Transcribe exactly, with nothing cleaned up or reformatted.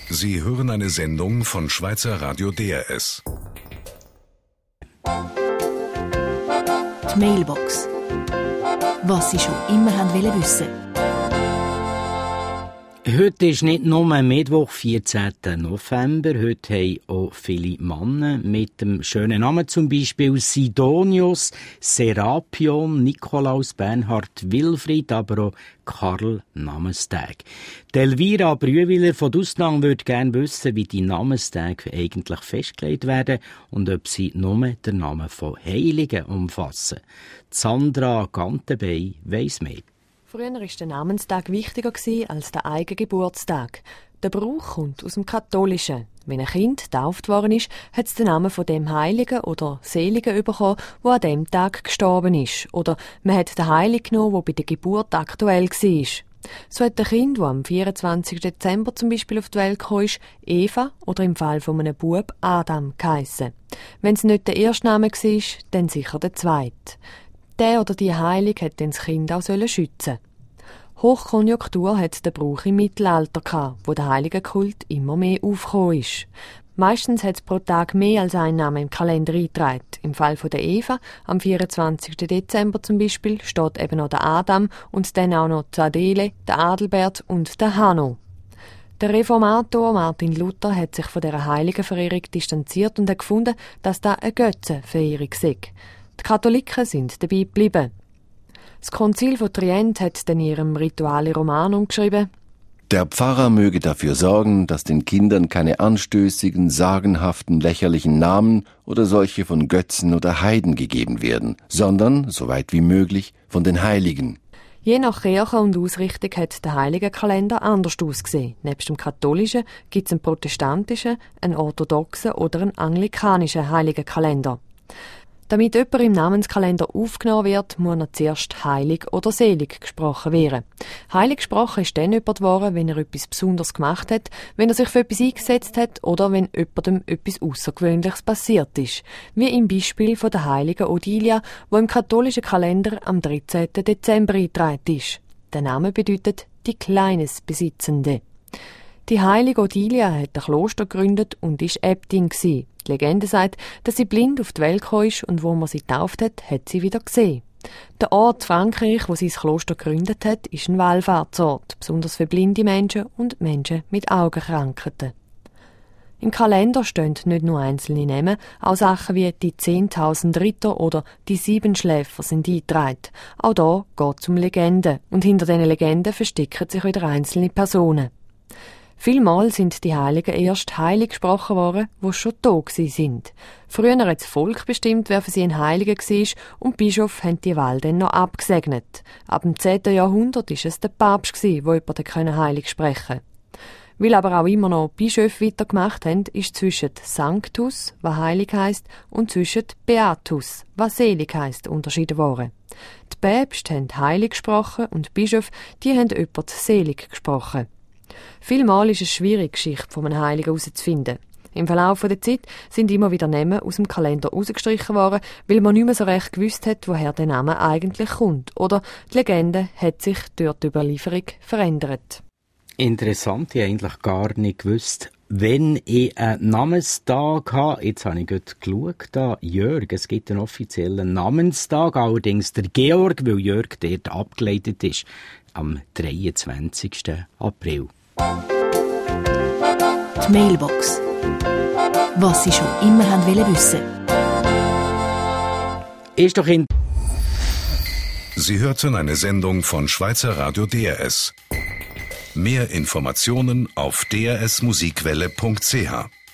Sie hören eine Sendung von Schweizer Radio D R S. Die Mailbox. Was Sie schon immer haben wollen wissen. Heute ist nicht nur Mittwoch, vierzehnten November. Heute haben auch viele Männer mit dem schönen Namen, zum Beispiel Sidonius, Serapion, Nikolaus, Bernhard, Wilfried, aber auch Karl Namenstag. Elvira Brühwiler von Dusnang würde gerne wissen, wie die Namenstage eigentlich festgelegt werden und ob sie nur den Namen von Heiligen umfassen. Sandra Gantenbey weiss mehr. Früher war der Namenstag wichtiger als der eigene Geburtstag. Der Brauch kommt aus dem Katholischen. Wenn ein Kind getauft worden ist, hat es den Namen von dem Heiligen oder Seligen bekommen, der an dem Tag gestorben ist. Oder man hat den Heiligen genommen, der bei der Geburt aktuell war. So hat ein Kind, das am vierundzwanzigsten Dezember zum Beispiel auf die Welt kam, Eva oder im Fall von einem Bub Adam geheissen. Wenn es nicht der erste Name war, dann sicher der zweite. Der oder die Heilige hat das Kind auch schützen. Hochkonjunktur hat der Brauch im Mittelalter gehabt, wo der Heiligenkult immer mehr aufgekommen ist. Meistens hat es pro Tag mehr als ein Name im Kalender eingetragen. Im Fall von der Eva, am vierundzwanzigsten Dezember zum Beispiel, steht eben noch der Adam und dann auch noch die Adele, der Adelbert und der Hanno. Der Reformator Martin Luther hat sich von dieser Heiligenverehrung distanziert und hat gefunden, dass das eine Götzenverehrung sei. Die Katholiken sind dabei geblieben. Das Konzil von Trient hat in ihrem Rituale Romanum geschrieben: Der Pfarrer möge dafür sorgen, dass den Kindern keine anstößigen, sagenhaften, lächerlichen Namen oder solche von Götzen oder Heiden gegeben werden, sondern, soweit wie möglich, von den Heiligen. Je nach Kirche und Ausrichtung hat der Heiligenkalender anders ausgesehen. Nebst dem katholischen gibt es einen protestantischen, einen orthodoxen oder einen anglikanischen Heiligenkalender. Damit jemand im Namenskalender aufgenommen wird, muss er zuerst heilig oder selig gesprochen werden. Heilig gesprochen ist dann jemand geworden, wenn er etwas Besonderes gemacht hat, wenn er sich für etwas eingesetzt hat oder wenn jemandem etwas Außergewöhnliches passiert ist. Wie im Beispiel von der heiligen Odilia, wo im katholischen Kalender am dreizehnten Dezember eingetragen ist. Der Name bedeutet die Kleines Besitzende. Die heilige Odilia hat ein Kloster gegründet und war Äbtin gsi. Die Legende sagt, dass sie blind auf die Welt gekommen ist und wo man sie getauft hat, hat sie wieder gesehen. Der Ort Frankreich, wo sie das Kloster gegründet hat, ist ein Wallfahrtsort, besonders für blinde Menschen und Menschen mit Augenkrankheiten. Im Kalender stehen nicht nur einzelne Namen, auch Sachen wie die zehntausend Ritter oder die Siebenschläfer sind eingetragen. Auch da geht es um Legenden und hinter diesen Legenden verstecken sich wieder einzelne Personen. Vielmal sind die Heiligen erst heilig gesprochen worden, die schon da sind. Früher hat das Volk bestimmt, wer für sie ein Heiliger war, und die Bischöfe haben die Wahl dann noch abgesegnet. Ab dem zehnten Jahrhundert war es der Papst, der jemanden heilig sprechen konnte. Weil aber auch immer noch Bischöfe weitergemacht haben, ist zwischen Sanctus, was heilig heisst, und zwischen Beatus, was selig heisst, unterschieden worden. Die Päpste haben heilig gesprochen und die Bischöfe, die haben jemanden selig gesprochen. Vielmal ist es schwierig, die Geschichte von einem Heiligen herauszufinden. Im Verlauf der Zeit sind immer wieder Namen aus dem Kalender rausgestrichen worden, weil man nicht mehr so recht gewusst hat, woher der Name eigentlich kommt. Oder die Legende hat sich durch die Überlieferung verändert. Interessant, ich habe eigentlich gar nicht gewusst, wenn ich einen Namenstag habe. Jetzt habe ich gerade geschaut, da, Jörg, es gibt einen offiziellen Namenstag, allerdings der Georg, weil Jörg dort abgeleitet ist, am dreiundzwanzigsten April. Die Mailbox. Was Sie schon immer haben wollen wissen. Ist doch in Sie hörten eine Sendung von Schweizer Radio D R S. Mehr Informationen auf d r s musikwelle punkt c h.